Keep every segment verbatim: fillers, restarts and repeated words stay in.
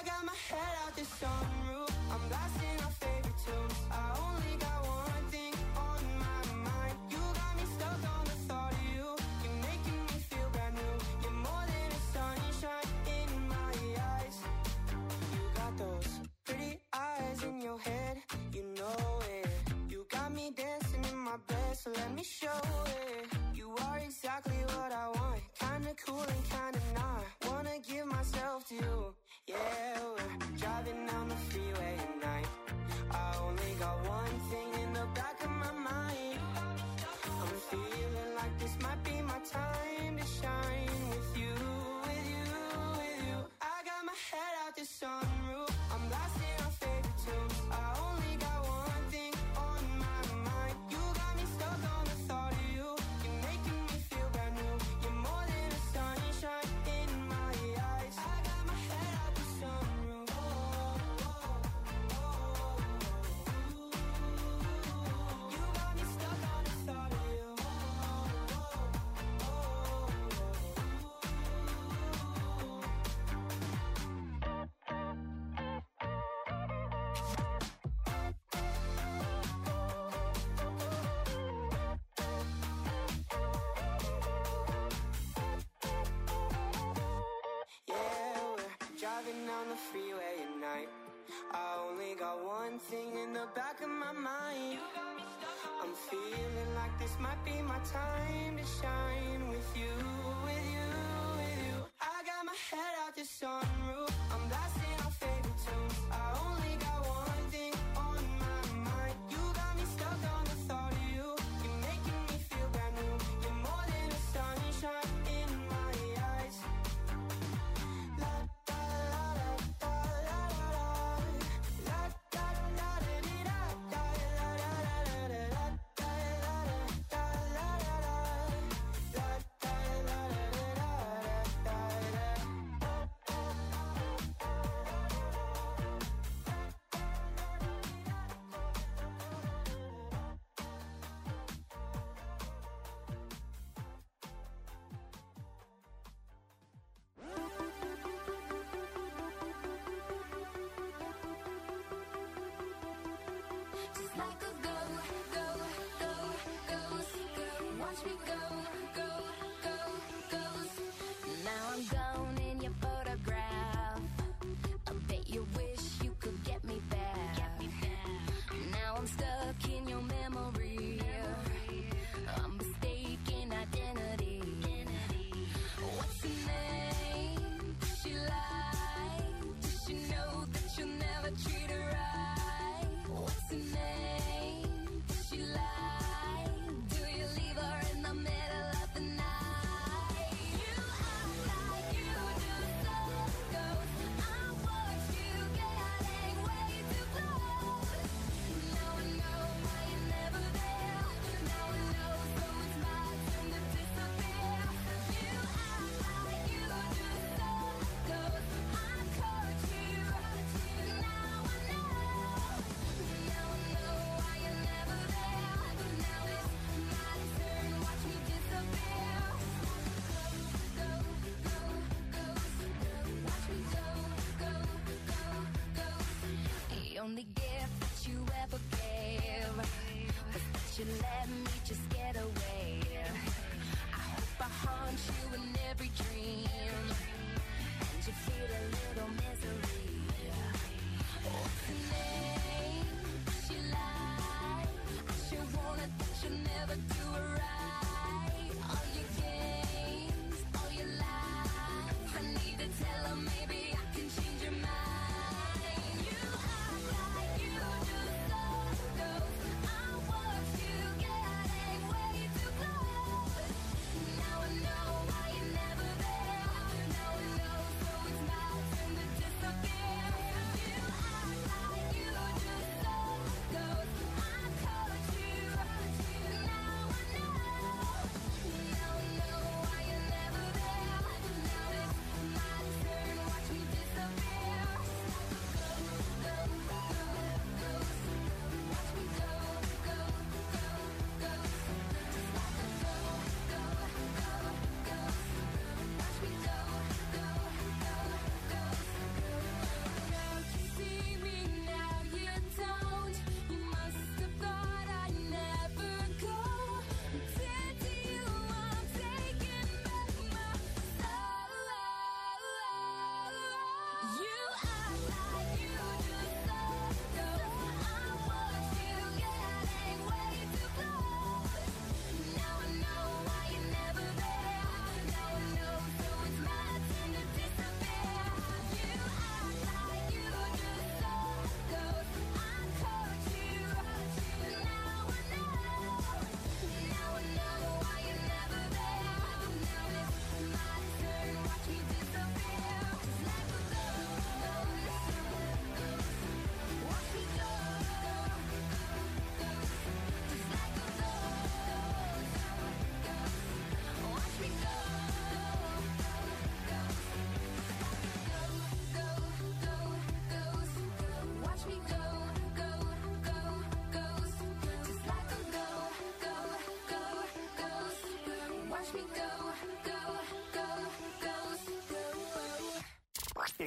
got my head out the sunroof, I'm blasting our favorite tunes. I only got one thing on my mind. You got me stuck on the thought of you. You're making me feel brand new. You're more than a sunshine in my eyes. You got those pretty eyes in your head, you know it. You got me dancing in my bed, so let me show it. You are exactly what I want, kinda cool and kinda not. Wanna give myself to you. Yeah, we're driving down the freeway at night. I only got one thing in the back of my mind. I'm feeling like this might be my time to shine with you, with you, with you. I got my head out the sunroof, I'm blasting our favorite tunes. I only got one thing on my mind. You got me stuck on the thought of you. You're making me feel brand new. You're more than a sunshine in my eyes. I got my head out the sunroof. Oh, oh, oh, oh. You got me stuck on the thought of you. Oh, oh, yeah, we're driving down the freeway at night. I only got one thing in the back of my mind. I'm feeling like this might be my time to shine with you, with you, with you. I got my head out the sunroof, I'm blasting our favorite tunes. I only got one thing on my mind. You got me stuck on the thought of you. You're making me feel brand new. You're more than a sunshine in my eyes. La da la da da la la la. La da la da dee da da la la la la la. La da la da la la la. La da la da da da Just like a go, go, go, goes, go. Watch me go, go, go, goes. Now I'm gone in your photograph. I bet you wish you could get me back. Now I'm stuck in your memory. I'm mistaken identity. What's her name? Does she lie? Does she know that you'll never treat her right? What's her name?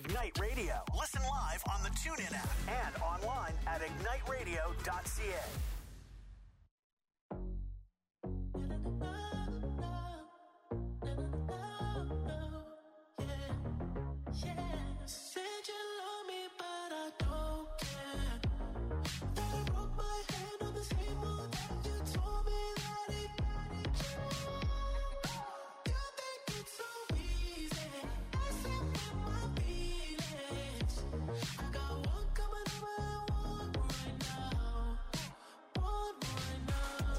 Ignite Radio. Listen live on the TuneIn app and online at ignite radio dot c a. Said you love me, but I don't care. That I broke my hand on the table, and you told me that it got it. You think it's so easy, messing with my feelings. I got one coming over and one right now, one right now.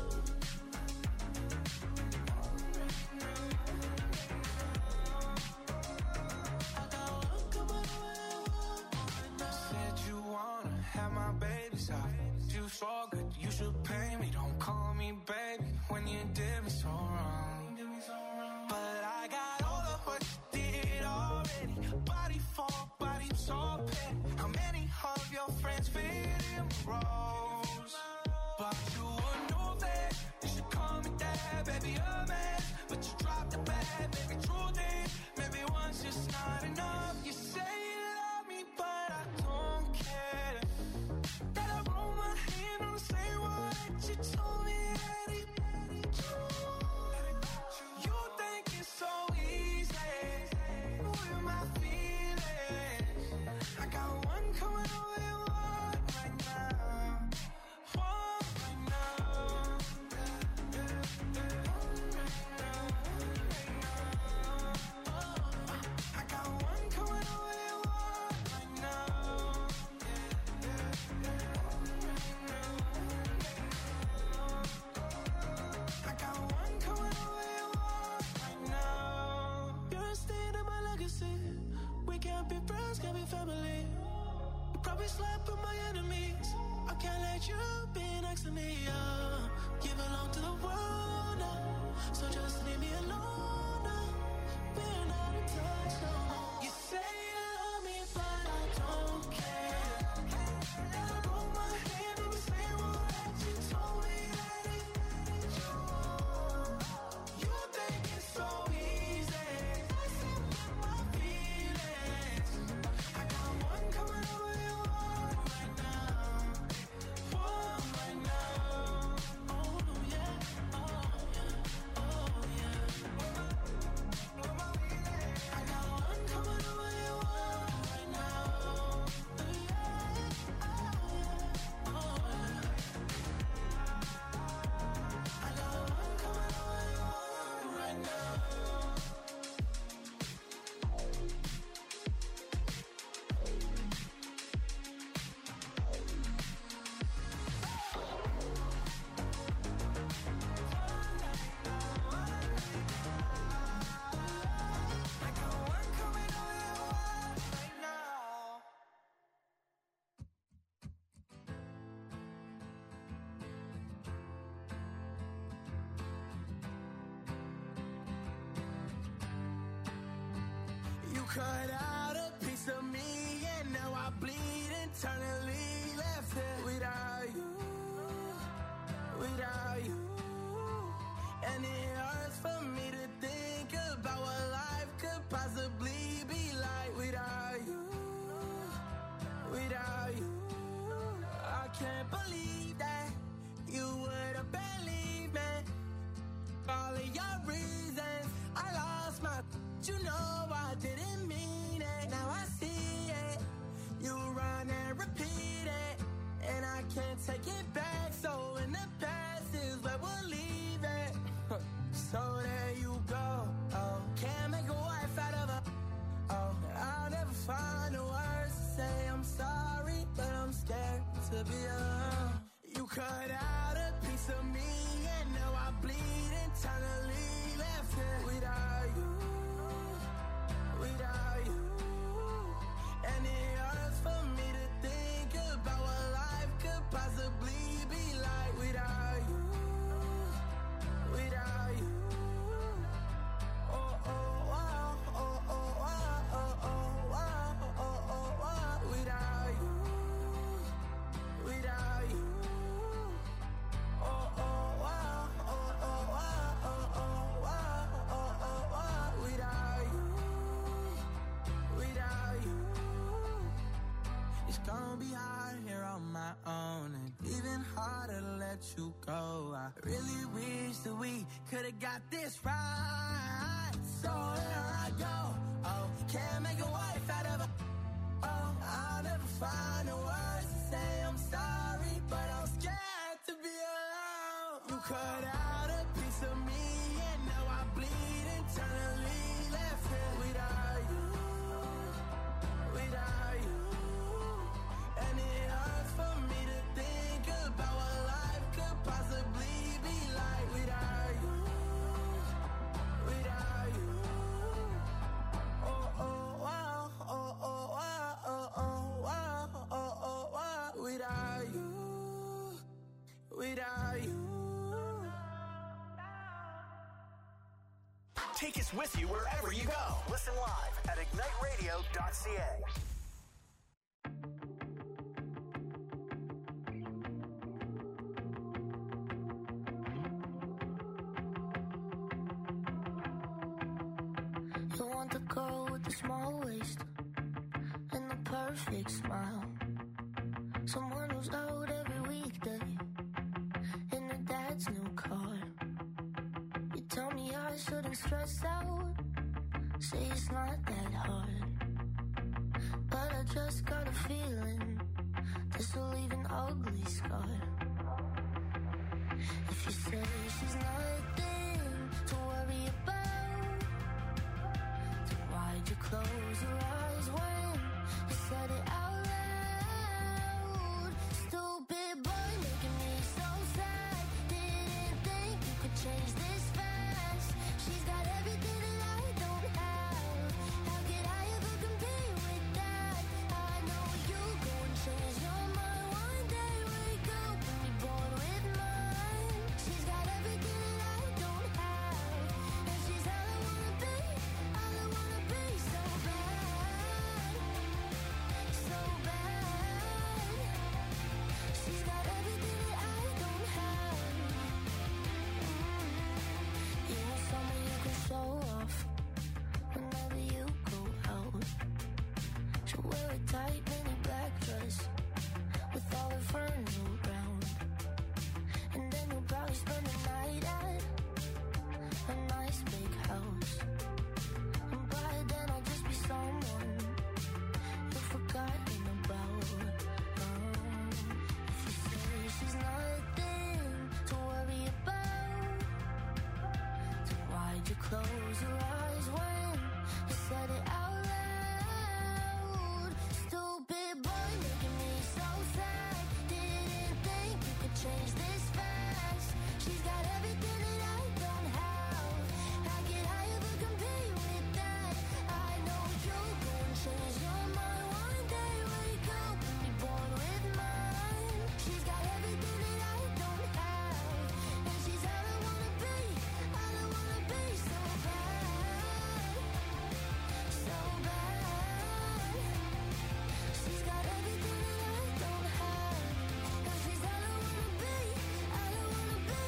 I got one coming over and one right now. Said you wanna have my baby's out. You so good, you should pay me. Don't call me baby when you did me so wrong. But I got all of what you did already. Body for body, so petty. How many of your friends fit in roles? But you would know that you should call me dad, baby, a man. But you dropped the bag, baby, true thing. Maybe one's just not enough. You say you love me, but I don't care. That I roll my hand on the same one that you told me that it. You think it's so easy with my feelings. I got one coming over and one right now, one right now. I got one coming over and one right now. I got one coming over and one right now. You're a stain in my legacy. We can't be friends, can't be family. You probably slept with my enemies. I can't let you be next to me. Uh. You belong to the world now, so just leave me alone now. We're not in touch no more. You say you love me, but I don't care. And I broke my hand on the same one that you told me that it. You think it's so easy, messing with my feelings. I got one coming over and one right now, one right now. Oh yeah, oh yeah, oh yeah. I got one coming over and one right now. Yeah, oh yeah, oh yeah. I got one coming over and one right now. I got one coming over and one right now. You cut out a piece of me, and now I bleed internally. Left it without you, without you. And it hurts for me to think about what life could possibly be like without you, without you. I can't believe that you would have believed me. All of your reasons, I lost my. You know I didn't mean it. Now I see it. You run and repeat it, and I can't take it back. So in the past is where we'll leave it. So there you go. Oh, can't make a wife out of her. Oh, I'll never find the words to say I'm sorry, but I'm scared to be alone. You cut out a piece of me, and now I bleed internally. Left it without you, without you. And it hurts for me to think about what life could possibly be like without you, without you. Oh, oh, wow, oh, oh, wow, oh, oh, wow, oh, oh, wow, without you, without you. Oh, oh, wow, oh, oh, wow, oh, oh, wow, oh, oh, wow, without you, without you. gonna be out here on my own, and even harder to let you go. I really wish that we could've got this right. So here I go. Oh, can't make a wife out of a. Oh, I'll never find the words to say I'm sorry, but I'm scared to be alone. You cut out a piece of me, and now I bleed internally. Left here without you, without you. And it hurts for me to think about what life could possibly be like without you, without you. Oh, oh, wow, oh, oh, wow, oh, oh, wow, oh, oh, wow. Without you, without you. Take us with you wherever you go. Listen live at ignite radio dot c a. You want the girl with the small waist and the perfect smile. Someone who's out every weekday in her dad's new car. You tell me I shouldn't stress out, say it's not that hard. But I just got a feeling this will leave an ugly scar. If you say she's nothing to worry about, then why'd you close your eyes when you said it out loud? Stupid boy making me so sad. Didn't think you could change this fast. She's got everything that I don't have. How could I ever compete with that? I know you go and change your mind one day. Wake up and be bored with mine. She's got everything that I don't have, and she's all I wanna be, all I wanna be. So bad, so bad. She's got everything that I don't have. You want someone you can show off whenever you go out. She'll wear a tight mini black dress with all her friends around, and then you'll probably spend the night at a nice big house. And by then I'll just be someone you've forgotten about. Um, if you say she's nothing to worry about, then why'd you close your eyes when you said it out loud? Stupid boy making me so sad. Didn't think you could change this fast. She's got everything that I don't have. How could I ever compete with that? I know you'll go and change your mind one day. Wake up and be bored with mine. She's got everything that I don't have, and she's all I wanna be, all I wanna be. So bad, so bad. She's got everything that I don't have, and she's all I wanna be, all I wanna be.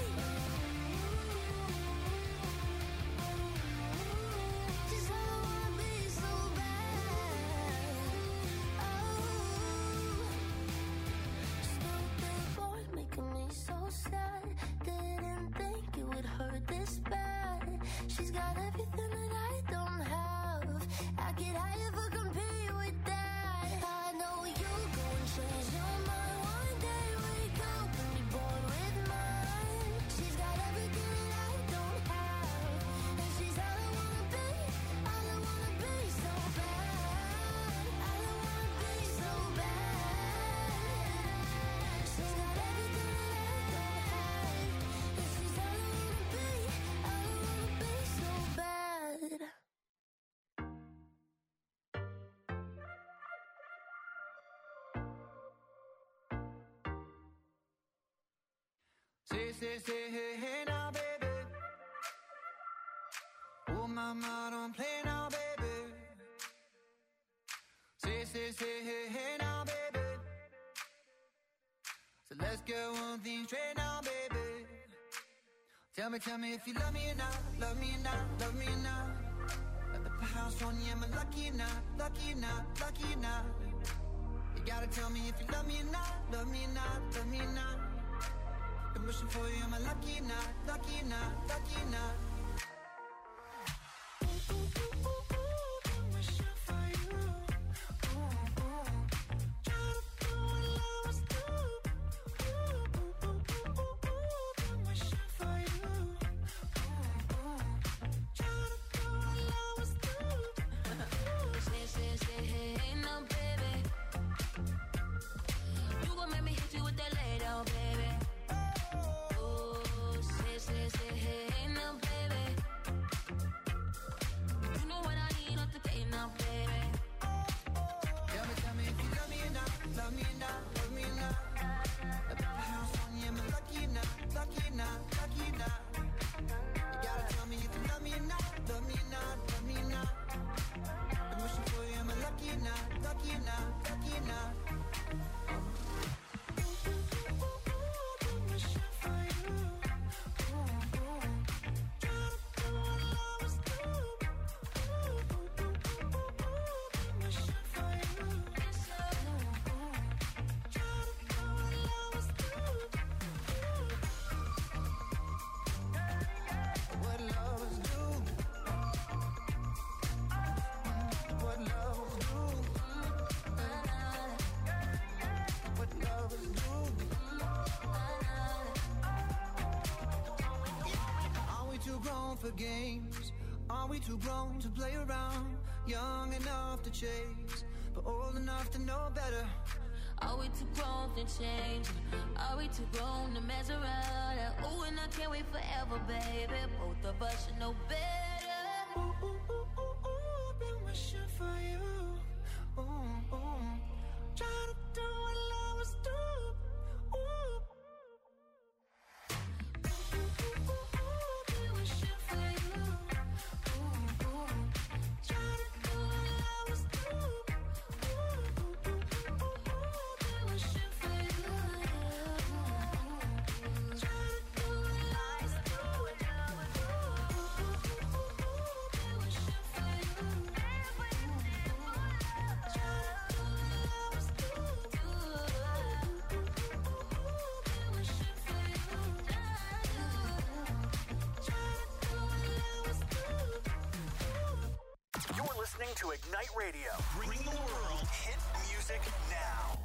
She's all I wanna be, so bad. Oh, stupid boy making me so sad. Didn't think it would hurt this bad. She's got everything that I don't have. How could I ever compete with that? I know you go and change your mind one day. Wake up and be bored with mine. She's got everything that I don't have, and she's all I wanna be, all I wanna be. So bad, all I wanna be. So bad. She's got everything that I don't have, and she's all I wanna be, all I wanna be. So bad. Say, say, say, hey, hey now, baby. Oh, mama, don't play now, baby. Say, say, say, hey, hey now, baby. So let's get one thing straight now, baby. Tell me, tell me if you love me or not, love me or not, love me or not. At the house on you, am I lucky or not, lucky or not, lucky or not? You gotta tell me if you love me or not, love me or not, love me or not. Been wishing for you, am I lucky or not, lucky or not, lucky or not? Ooh, ooh, ooh, ooh, ooh, been wishing for you. Ooh, ooh. Try to do what love was do. Ooh, ooh, ooh, ooh, ooh, ooh, been wishing for you. Ooh, ooh. Try to do what love was do. Say, say, say, hey, hey, no, baby. You gon' make me hit you with that lay down, baby. Oh, say, say, say, hey, hey, no, baby. You know what I need off the gate now, baby. Tell me, tell me if you love me or not, love me or not, love me or not. I put the house on you, am I lucky or not, lucky or not, lucky or not? You gotta tell me if you love me or not, love me or not, love me or not. I'm wishing for you, am I lucky or not, lucky or not, lucky or not? For games, are we too grown to play around? Young enough to chase, but old enough to know better. Are we too grown to change? Are we too grown to mess around? Ooh, and I can't wait forever, baby. Both of us should know better. Ooh, ooh, ooh, ooh, ooh, been wishing for you. Ooh, ooh, trying to do what love was do. Ooh. Listening to Ignite Radio, bringing the world hit music now.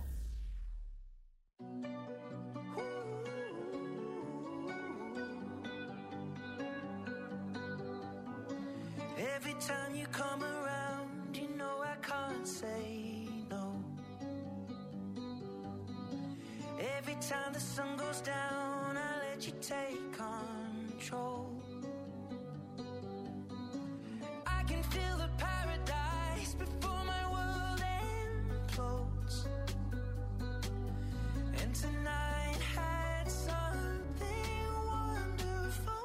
Every time you come around, you know I can't say no. Every time the sun goes down, I let you take control. I can feel the paradise before my world implodes. And tonight had something wonderful.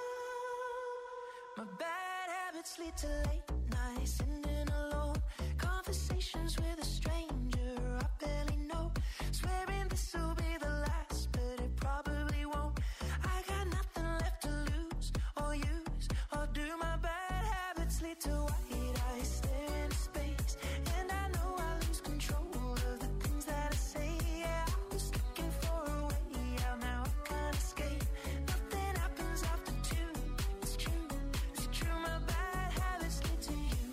My bad habits lead to late nights, sitting alone. Conversations with a stranger I barely know. Swearing this will be the last, but it probably won't. I got nothing left to lose or use or do. My bad habits lead to white eyes stare into space, and I know I lose control of the things that I say. Yeah, I was looking for a way out, now I can't escape. Nothing happens after two. It's true, it's true. My bad habits lead to you.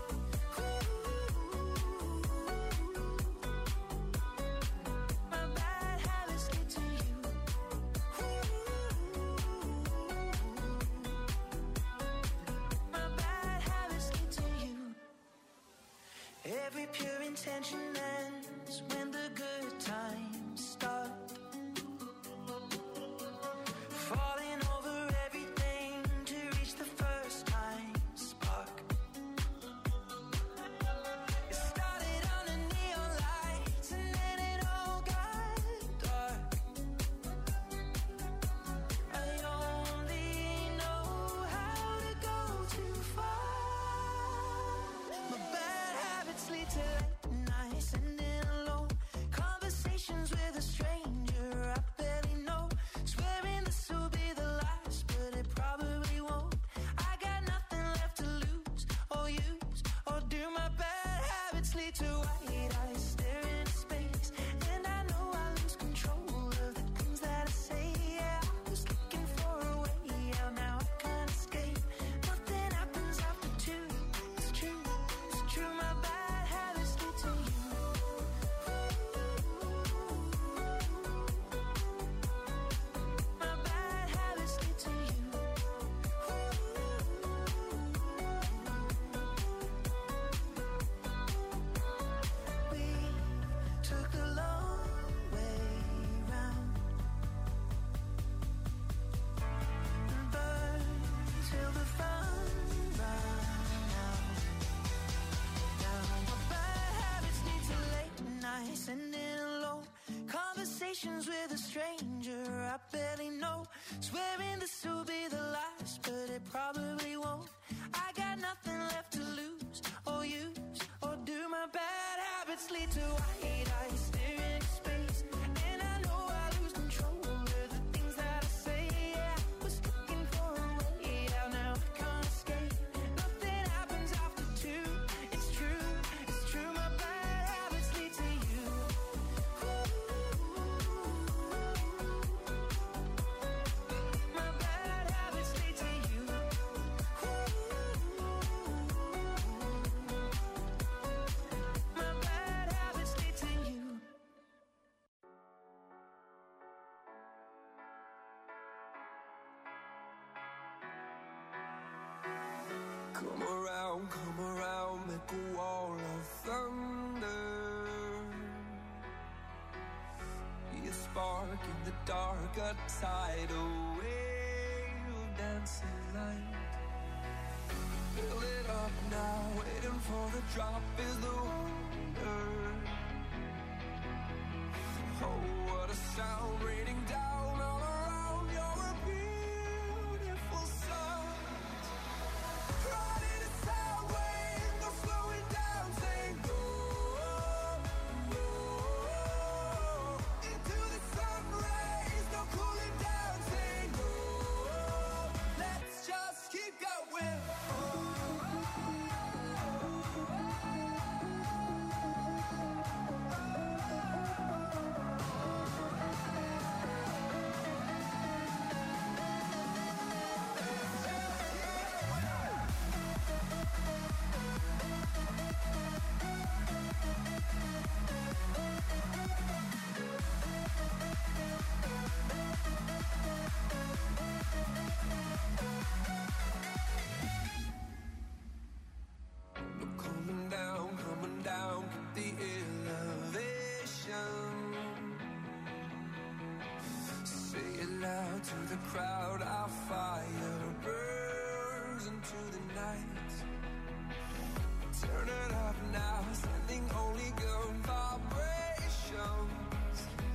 My bad habits lead to you. My bad habits lead to you. Every pure intention ends when the good times start. Falling over everything to reach the first time spark. It started on the neon lights and then it all got dark. I only know how to go too far. My bad habits lead to late nights, sitting alone. Conversations with a stranger I barely know. Swearing this will be the last, but it probably won't. I got nothing left to lose or use or do. My bad habits lead to white eyes stare into space. conversations with a stranger I barely know, swearing this will be the last, but it probably won't. I got nothing left to lose or use, or do my bad habits lead to white eyes staring into space? And I know I lose control of the things that I say. Yeah, I was looking for a way out, now I can't escape. Nothing happens after two, it's true, it's true. My bad habits lead to you. My bad habits lead to you. My bad habits lead to you. Come around, come around, make a wall of thunder. Be a spark in the dark, a tidal wave of dancing light. Build it up now, waiting for the drop is the wonder. Oh, what a sound raining down all around. You're a beautiful sight. Riding a sound wave, no slowing down, saying go, go. Into the sun rays, no cooling down, saying go. Let's just keep going. No coming down, coming down, keep the elevation. Say it loud to the crowd, our fire burns into the night. Turn it up now, sending only good vibrations.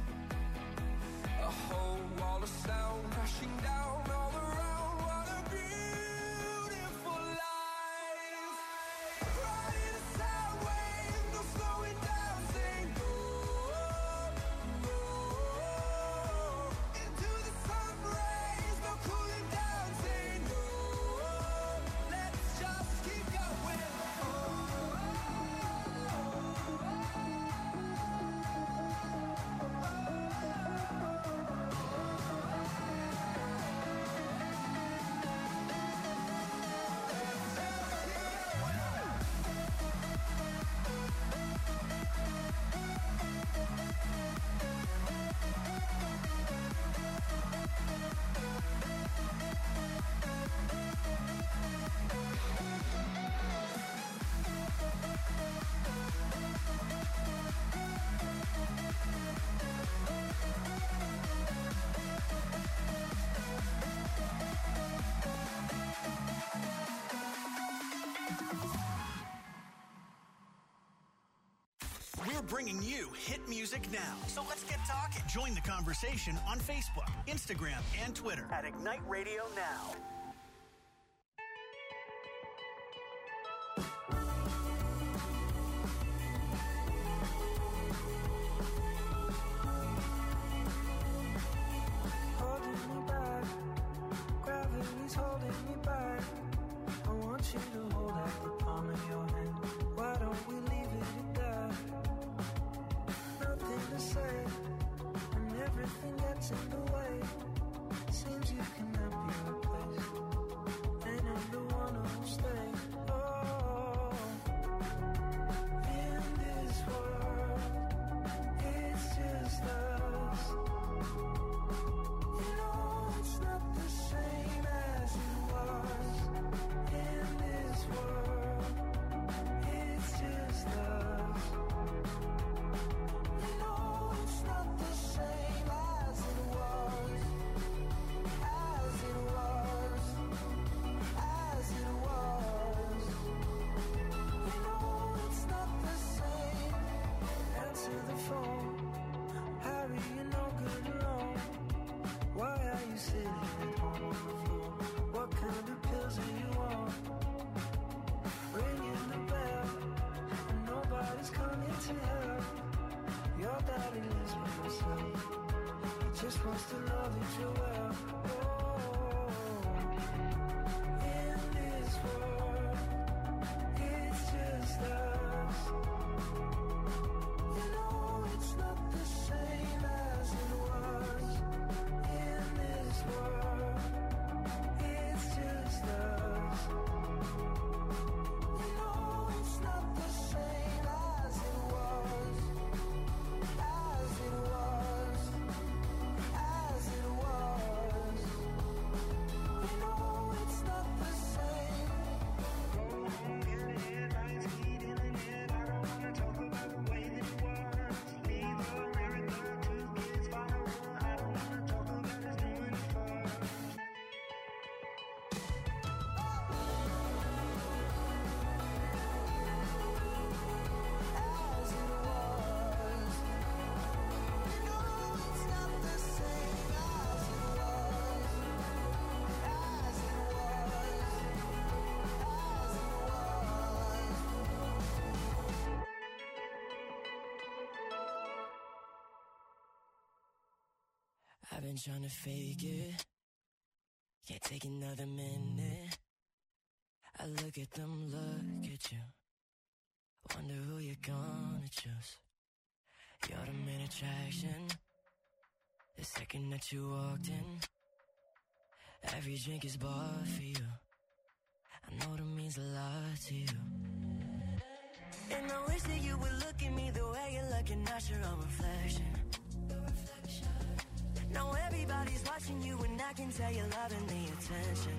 A whole wall of sound crashing down all around. What a beautiful life. Riding a sound wave, no slowing down, saying go, go. Into the sun rays, no cooling down, saying go. Let's just keep going. We're bringing you hit music now. So let's get talking. Join the conversation on Facebook, Instagram, and Twitter at Ignite Radio Now. Holding me back, gravity's holding me back. I want you to hold out the palm of your hand. Why don't we leave it at that? Nothing to say, and everything gets in the way. Seems you cannot be replaced, and I'm the one who'll stay. Oh, in this world, it's just us. You know it's not the same as it was. In this does it you want? Ringing the bell, and nobody's coming to help. Your daddy lives by himself. He just wants to know that you're well. Oh, in this world, it's just us. You know it's not the same as it was. In this world, it's just us. You know it's not the same as it was. As it was. As it was. You know it's not the same. As it was. You know it's not the same as it was. As it was. As it was. I've been trying to fake it. Can't take another minute. I look at them, look at you. Wonder who you're gonna choose. You're the main attraction. The second that you walked in, every drink is bought for you. I know that means a lot to you. And I wish that you would look at me the way you're looking at your own reflection. Now everybody's watching you and I can tell you're loving the attention.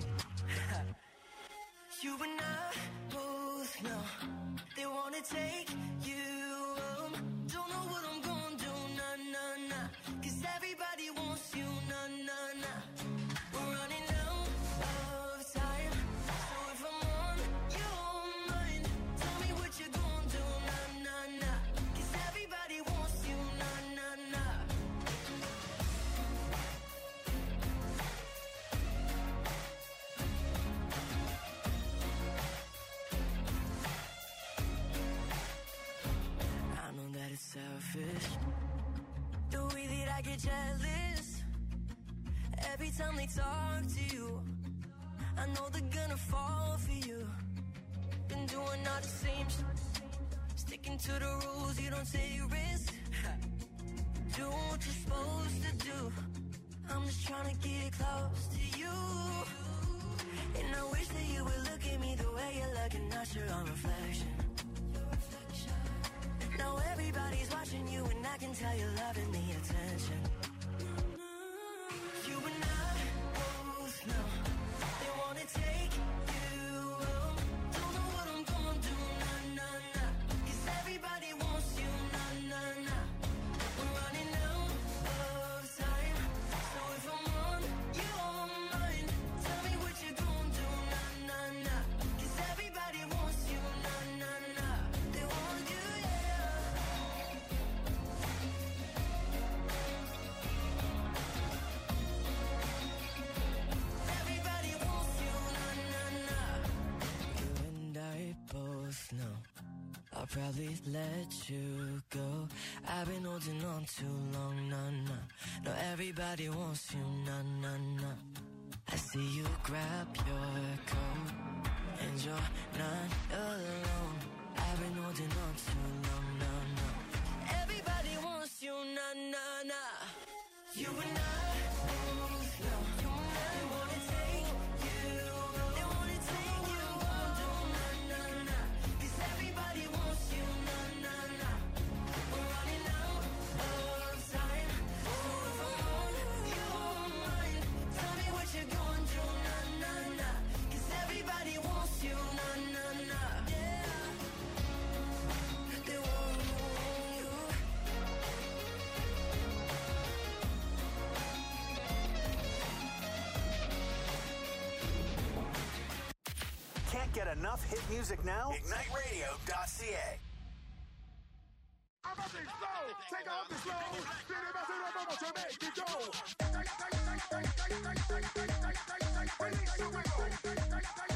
You and I both know they wanna take you home. Don't know what I'm gonna do, nah, nah, nah. Cause everybody wants you, nah, nah, nah. We're running out of time. So if I'm on your mind, tell me what you're gonna do, nah, nah, nah. Cause everybody wants you, nah, nah, nah. I know that it's selfish, the way that I get jealous every time they talk to you. I know they're gonna fall for you. Been doing all the same shit, sticking to the rules, you don't take risks. Do what you're supposed to do. I'm just trying to get close to you. And I wish that you would look at me the way you're looking at your own reflection. Now everybody's watching you and I can tell you're loving the attention. You and I both know they wanna take you home. Don't know what I'm gonna do, nah, nah, nah. Cause everybody wants you, nah, nah, nah. We're running out of time. So if I'm on your mind, tell me what you're gonna do, nah, nah, nah. Cause everybody wants you, nah, nah, nah. They want you, yeah. Everybody wants you, nah, nah, nah. You and I both know I'll probably let you go. I've been holding on too long, nah, nah. No, everybody wants you, nah, nah, nah. I see you grab your coat and you're not alone. I've been holding on too long, nah, nah. Everybody wants you, nah, nah, nah. You and I both know they wanna take you, they wanna take you home, nah, nah, nah. Cause everybody wants you, nah, nah, nah. We're running out of time. So if I'm on your mind, tell me what you're gonna do, nah, nah, nah. Cause everybody wants you, nah, nah, nah. Yeah. They want you. Can't get enough hit music now? ignite radio dot c a. I'm up and slow, take off the slow. Then it must have been to make it go. Release the wiggle.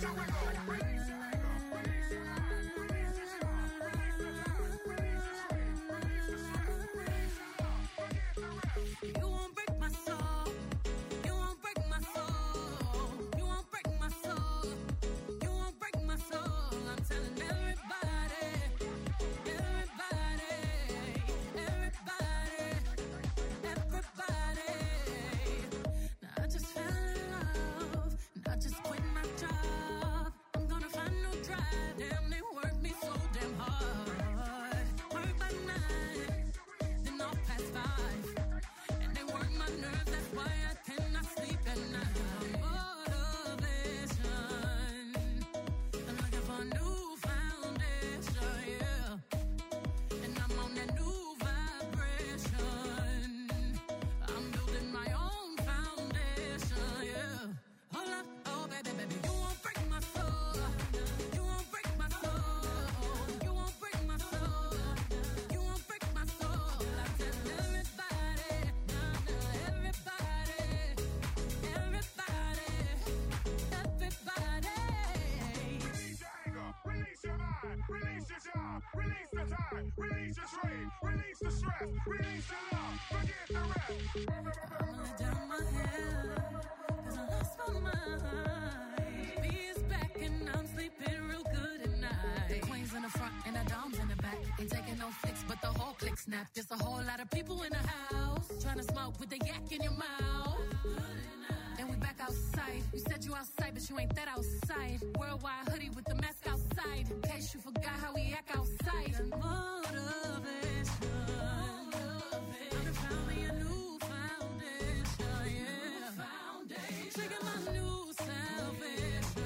Snap, there's a whole lot of people in the house trying to smoke with the yak in your mouth. And we back outside. You said you outside, but you ain't that outside. Worldwide hoodie with the mask outside. In case you forgot how we act outside. Motivation. I'm found me a new foundation. Yeah. Foundation. Trigger my new salvation.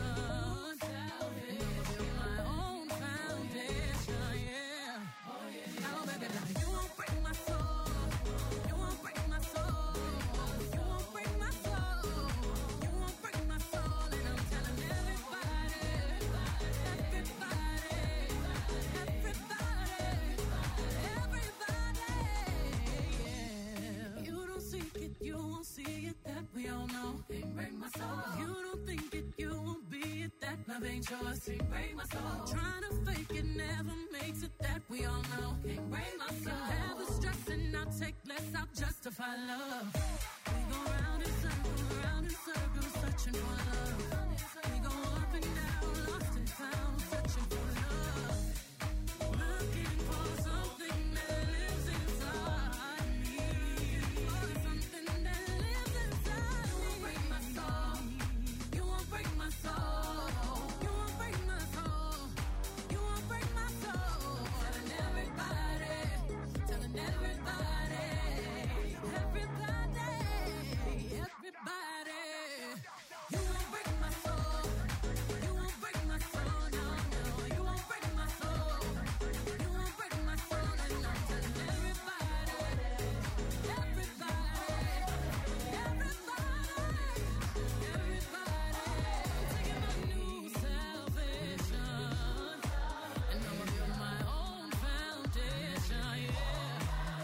My own foundation. Yeah. Oh yeah. Oh baby, baby. We all know, can't break my soul. If you don't think it, you won't be it. That love ain't yours, can't break my soul. Trying to fake it never makes it. That we all know, can't break my soul. Never stressing, I'll take less, I'll justify love. We go round in circles, round in circles, searching for love. We go up and down, lost and found, searching for love. Looking for something that lives inside me. For something that lives inside. You won't break my soul. You won't break my soul. You won't break my soul. You won't break my soul. Telling everybody, telling everybody, everybody, everybody. You won't break my soul. You won't break my soul. No, no. You won't break my soul. You won't break my soul. And I'm telling everybody, everybody, everybody, everybody. Taking my new salvation, and I'ma build my own foundation. Yeah.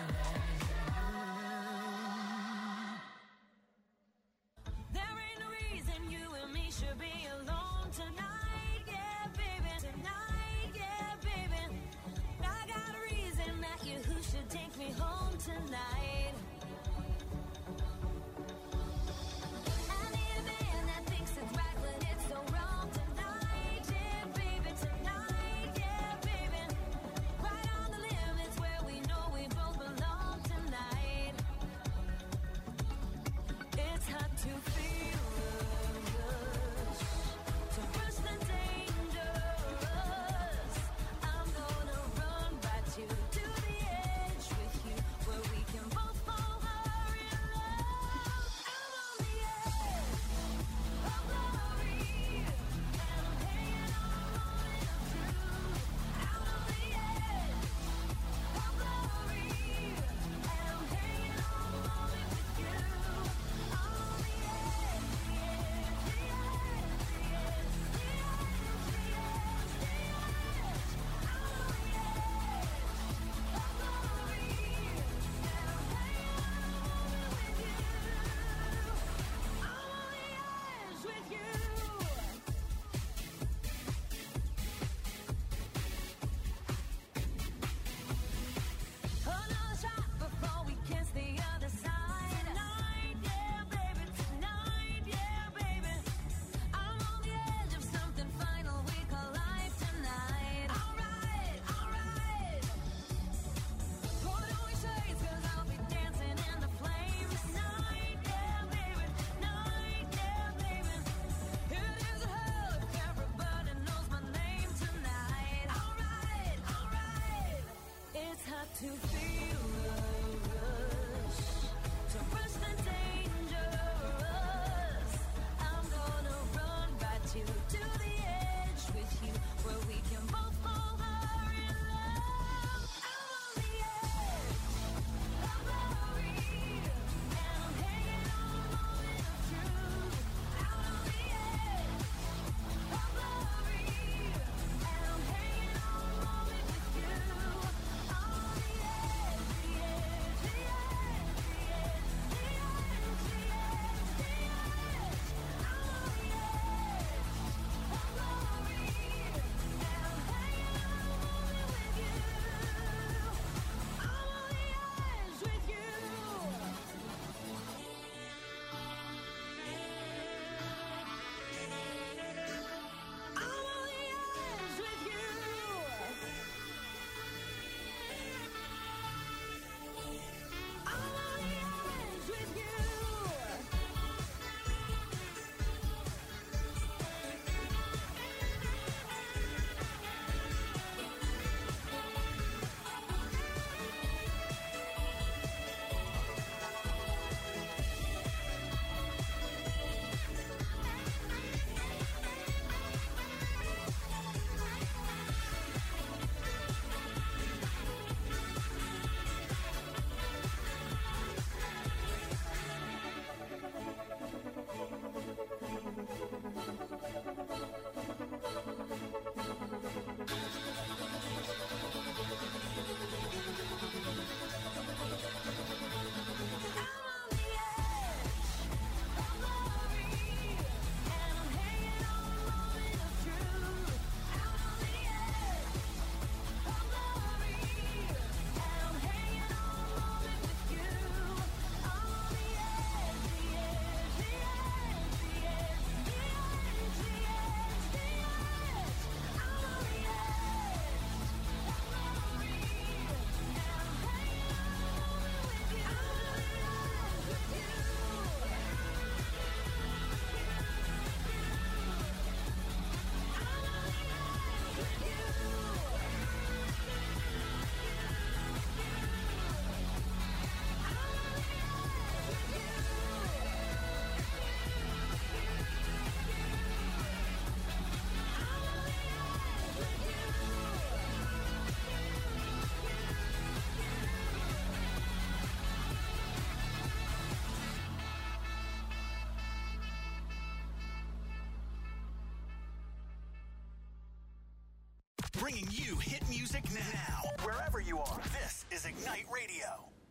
There ain't no reason you and me should be alone tonight, yeah, baby. Tonight, yeah, baby. I got a reason that you who should take me home tonight. I need a man that thinks it's right when it's so wrong tonight, yeah, baby. Tonight, yeah, baby. Right on the limits where we know we both belong tonight. It's hard to feel the rush, to rush the dangerous. I'm gonna run right you to the edge with you, where we can both You hit music now. Wherever you are, this is Ignite Radio.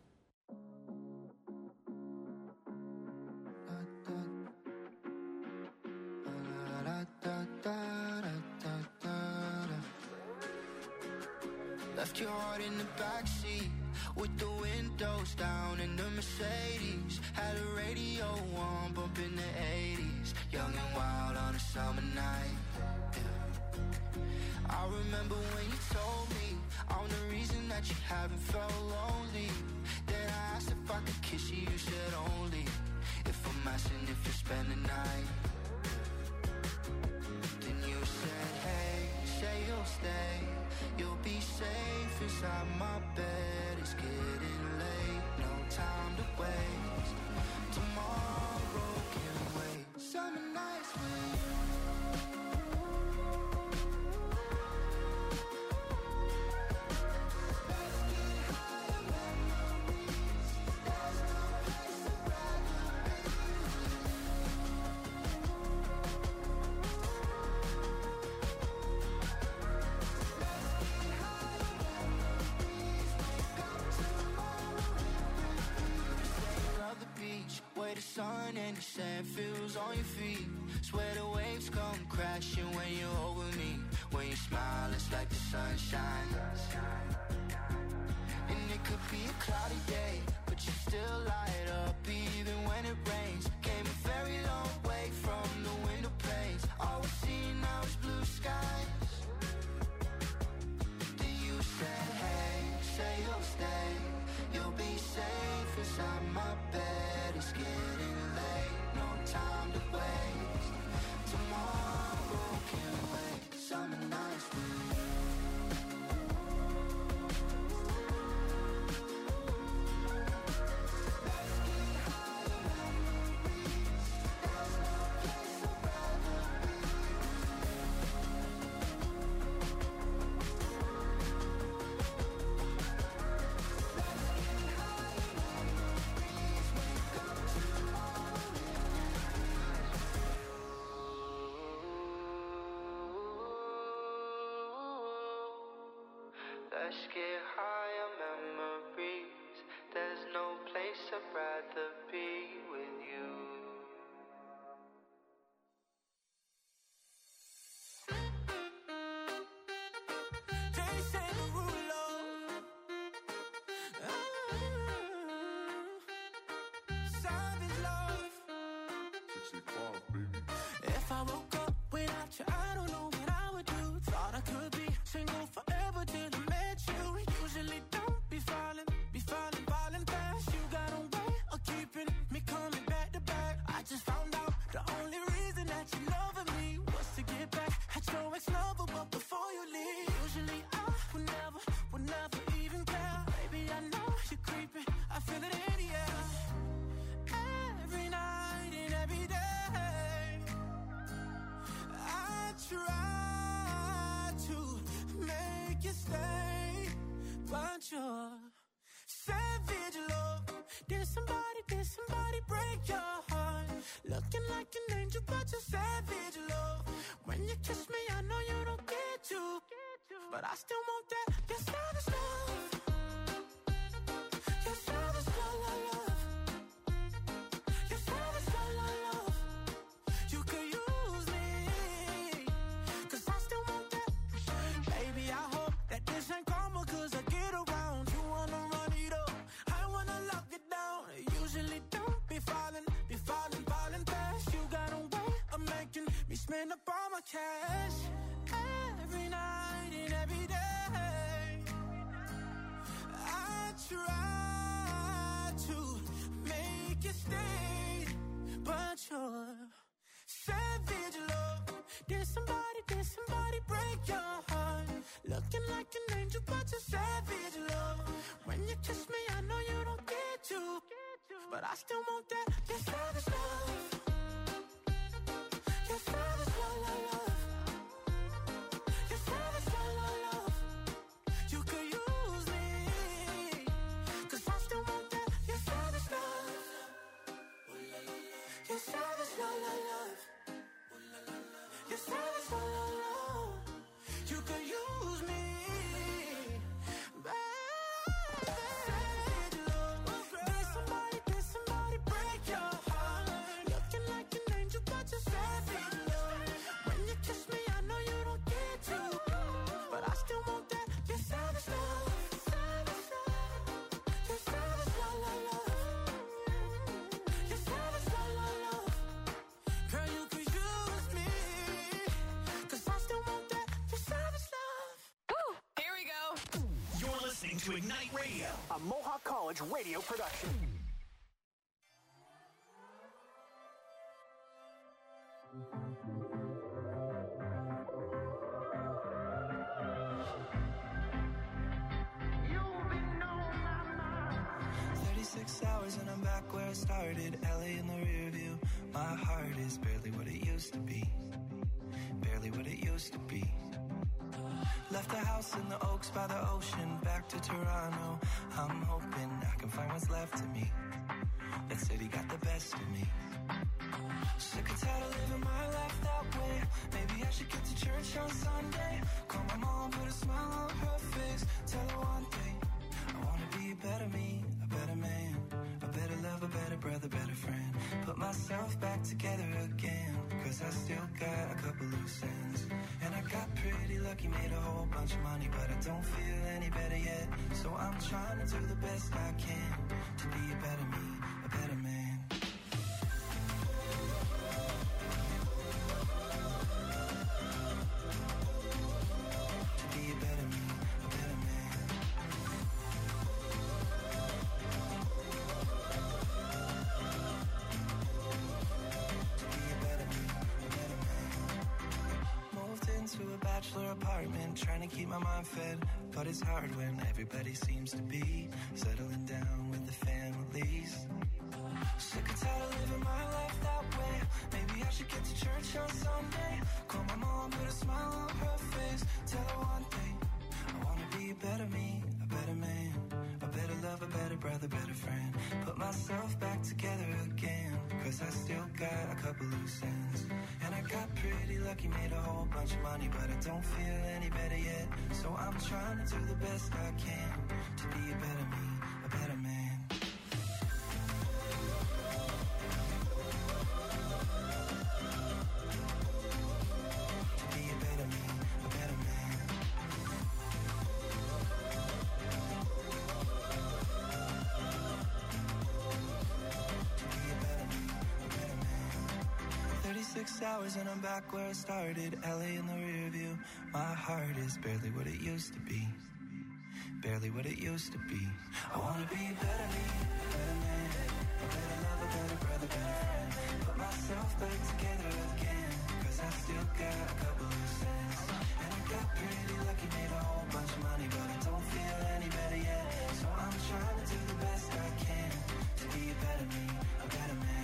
Left your heart in the backseat with the windows down in the Mercedes. Had a radio on, bumping the eighties. Young and wild on a summer night. Yeah. I remember when you told me I'm the reason that you haven't felt lonely. Then I asked if I could kiss you, you said only if I'm asking if you spend the night. Then you said, hey, say you'll stay. You'll be safe inside my bed. It's getting late, no time to waste. Tomorrow can wait. Summer nights with you. Let's get higher memories. There's no place I'd rather be with you. Where the sun and the sand feels on your feet. Swear the waves come crashing when you're over me. When you smile, it's like the sunshine. And it could be a cloudy day, but you still light up even when it rains. Came a very long way from the window panes. All we see now is blue skies. Then you said, hey, say you'll stay. You'll be safe inside my bed. It's getting late, no time to waste. Tomorrow can wait. Summer nights with you. Let's get higher memories. There's no place I'd rather be Let's get higher memories. There's no place I'd rather be with you. Jason Derulo. Ah, Savage love. If I woke up without you, I don't know what I would do. Thought I could be single forever till I met you. Usually don't be falling, be falling, falling fast. You got a way of keeping me coming back to back. I just found out the only reason that you loving me was to get back at your ex-lover, but before you leave, usually I would never, would never even care. Baby, I know you're creeping, I feel it in the air. Every night and every day, I try to make you stay, but you're savage love. Did somebody, did somebody break your heart? Looking like an angel, but you're savage love. When you kiss me, I know you don't get to, but I still want that. You're savage love. You're savage love, love, love. You're savage love, love, love. You could use me, 'cause I still want that. Baby, I hope that this ain't karma, 'cause I get around. You wanna run it up, I wanna lock it down. Usually don't be falling, be falling, falling fast. You got a way of making me spend up all my cash. Every night and every day, I try to make you stay, but you're savage love. Did somebody, did somebody break your heart? Looking like an angel, but you're savage love. When you kiss me, I know you don't get to, but I still want that. You're savage love. You're savage love, love, love. You're savage love, love, love. You could use me, 'cause I still want that. You're savage love. You're savage love, love, love. You're savage love, love, love. You could use me, listening to Ignite Radio, a Mohawk College radio production. thirty-six hours and I'm back where I started. L A in the rear view. My heart is barely what it used to be. Barely what it used to be. Left the house in the Oaks by the ocean. Back to Toronto. I'm hoping I can find what's left of me. That city got the best of me. Sick and tired of living my life that way. Maybe I should get to church on Sunday. Call my mom, put a smile on her face. Tell her one thing, I wanna be a better me, a better man, a better lover, a better brother, better friend. Put myself back together again, cause I still got a couple loose ends. And I got pretty lucky, made a whole bunch of money, but I don't feel any better yet. So I'm trying to do the best I can to be a better me, a better man. To a bachelor apartment, trying to keep my mind fed, but it's hard when everybody seems to be settling down with the families. Sick and tired of living my life that way. Maybe I should get to church on Sunday. Call my mom, put a smile on her face. Tell her one thing, I wanna be a better me, a better man, a better lover, better brother, better friend. Put myself back together again, cause I still got a couple loose ends. And I got pretty lucky, made a whole bunch of money, but I don't feel any better yet. So I'm trying to do the best I can to be a better me, a better man. To be a better me, a better man. To be a better me, a better man. thirty-six hours and I'm back where I started. L A in the rear view. My heart is barely what it used to be. Barely what it used to be. I wanna be a better me, a better man, a better lover, better brother, better friend. Put myself back together again, cause I still got a couple loose ends. And I got pretty lucky, made a whole bunch of money, but I don't feel any better yet. So I'm trying to do the best I can to be a better me, a better man.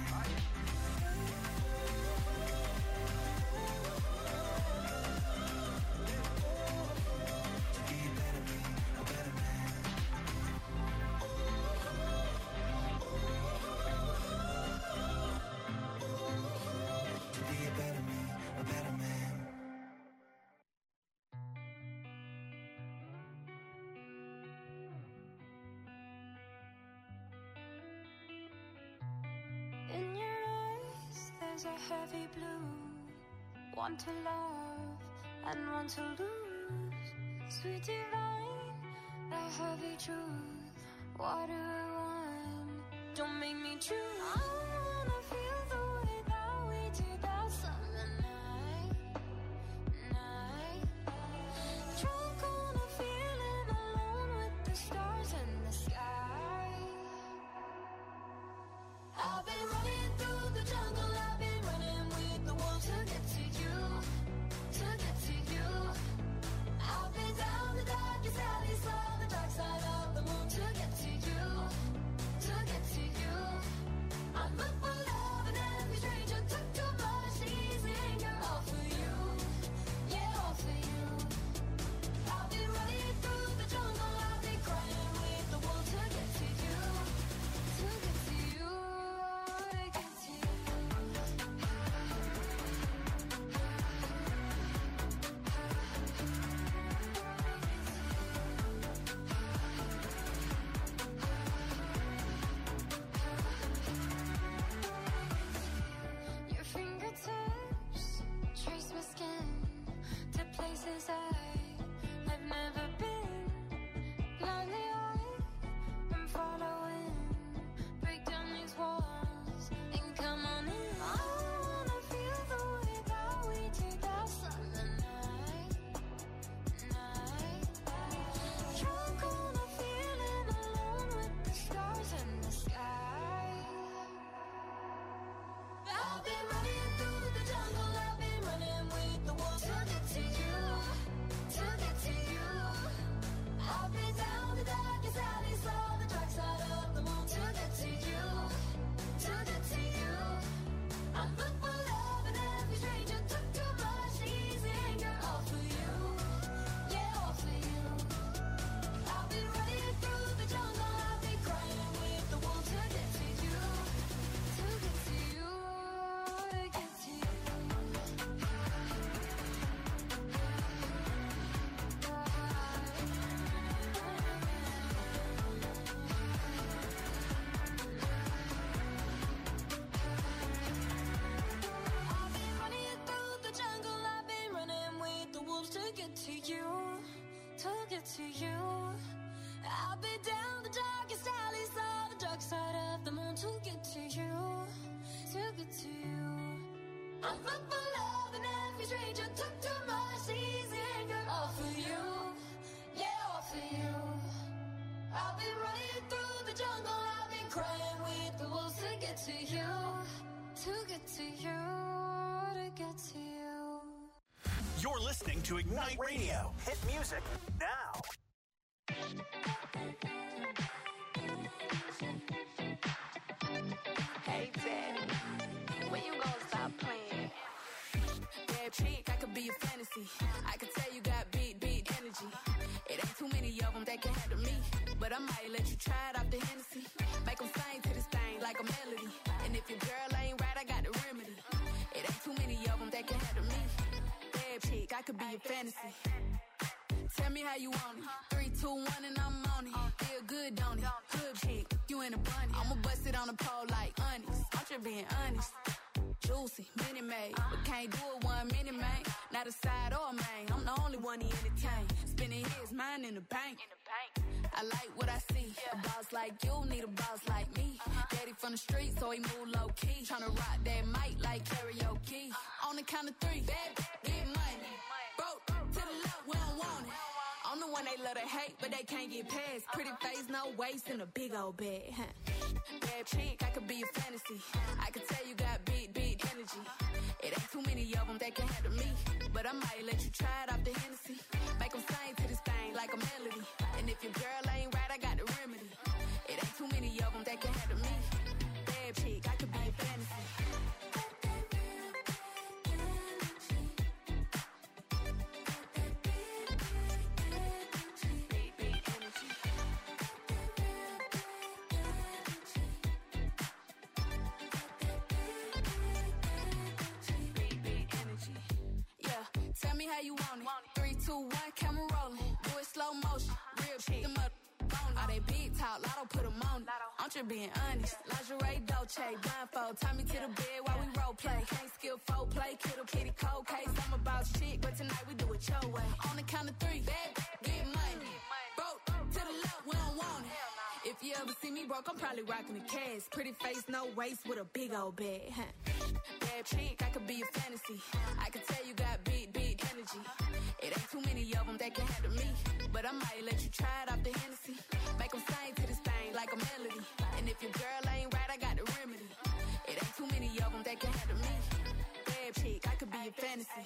In your eyes, there's a heavy blue. One to love and one to lose. Sweet divine, the heavy truth. What do I want? Don't make me choose. I wanna feel the way that we did that summer night. Night. Drunk on a feeling, alone with the stars in the sky. I've been running through the jungle, I've been running with the wolves to get to you, to get to you. I've been down the darkest alley, saw the dark side of the moon to get to you, to get to you. I'm up for love and every stranger took too much easy anger, all for you, yeah, all for you. I've been running through the jungle, I've been crying with the wolves to get to you, to get to you. get to you. I'll be down the darkest alleys of the dark side of the moon to get to you, to get to you. I'm full for love and every stranger took too much easy anger. All for you, yeah, all for you. I've been running through the jungle, I've been crying with the wolves to get to you, to get to you, to get to you. You're listening to Ignite Radio. Hit music now. Hey, Daddy, when you gonna stop playing? Bad chick, I could be a fantasy. I could tell you got big, big energy. It ain't too many of them that can handle me. But I might let you try it off the Hennessy. Make them sing to this thing like a melody. And if your girl ain't right, I got the remedy. It ain't too many of them that can handle me. Bad chick, I could be a fantasy. Tell me how you want it. Three, two, one, and I'm on it. Feel good, don't it? Hood chick, you in a bunny. I'ma bust it on the pole like honest. I'm just being honest. Juicy, mini made, but can't do it one minute, man. Not a side or a main. I'm the only one he entertain. Spending his mind in the bank. I like what I see. A boss like you need a boss like me. Daddy from the street, so he move low key. Tryna rock that mic like karaoke. On the count of three, bad, get money. Broke to the left, we don't want it. I'm the one they love to hate, but they can't get past. Pretty face, no waist, and a big old bag. Bad chick, I could be a fantasy. I could tell you got big, big energy. It ain't too many of them that can handle me. But I might let you try it off the Hennessy. Make them sing to this thing like a melody. And if your girl ain't right, I got the remedy. It ain't too many of them that can handle me. Bad chick, I could be a fantasy. Tell me how you want it. Three, two, one, camera rolling. Do it slow motion. Real shit. Them up on all they big talk. Lotto put them on it. I'm just being honest. Lingerie, Dolce, blindfold. Tie me to the bed while we role play. Can't skill foul play. Kiddo, kitty, cold case. I'm about shit, but tonight we do it your way. On the count of three, bad, get money. Broke to the left, we don't want it. If you ever see me broke, I'm probably rocking the cash. Pretty face, no waist, with a big old bag. Bad chick, I could be a fantasy. I could tell you got big, big energy. It ain't too many of them that can handle me. But I might let you try it off the Hennessy. Make them sing to this thing like a melody. And if your girl ain't right, I got the remedy. It ain't too many of them that can handle me. Bad chick, I could be a fantasy.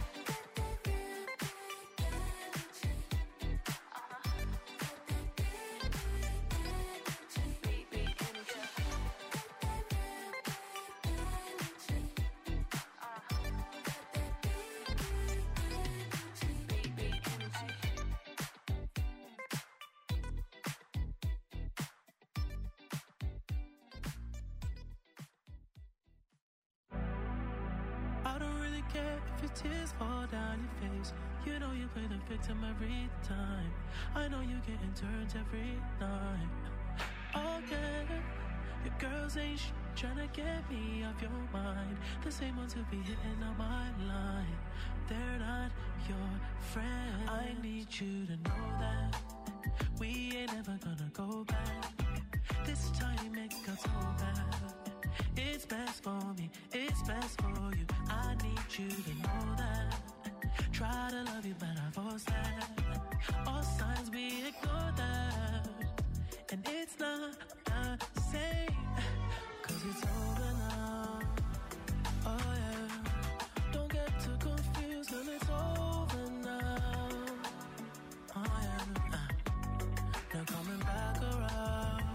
Tears fall down your face. You know you play the victim every time. I know you getting turned every night. Oh yeah, your girls ain't sh- trying to get me off your mind. The same ones who be hitting on my line. They're not your friends. I need you to know that we ain't ever gonna go back. This time it got so bad. It's best for me, it's best for you. I need you to know that. Try to love you, but I force that. All signs we ignore that. And it's not the same, cause it's over now. Oh yeah, don't get too confused when it's over now. Oh yeah, uh, now coming back around.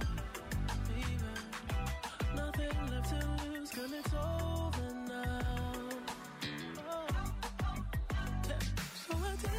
Nothing left to lose, girl, it's over now. Oh. Yeah. So I take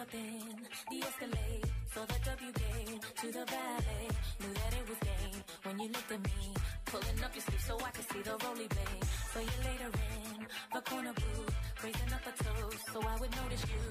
nothing, de-escalate. So the W game to the ballet. Knew that it was game when you looked at me. Pulling up your sleeve so I could see the roly blade. So you later in the corner booth, raising up a toast so I would notice you.